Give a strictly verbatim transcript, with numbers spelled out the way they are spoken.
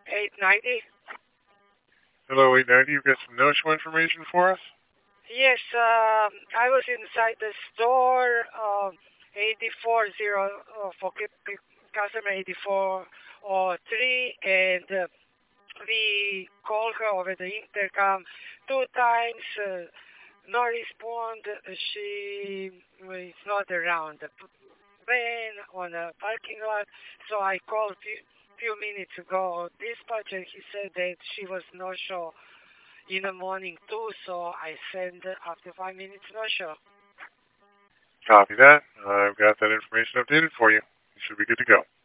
eight ninety. Hello, eight ninety. You've got some no-show information for us? Yes, um, I was inside the store, um, eighty-four zero uh, for cu- cu- customer eighty-four oh three, and uh, we called her over the intercom two times. Uh, no respond. She is not around the p- van on the parking lot. So I called few, few minutes ago dispatcher. He said that she was no show in the morning too. So I sent after five minutes no show. Copy that. I've got that information updated for you. You should be good to go.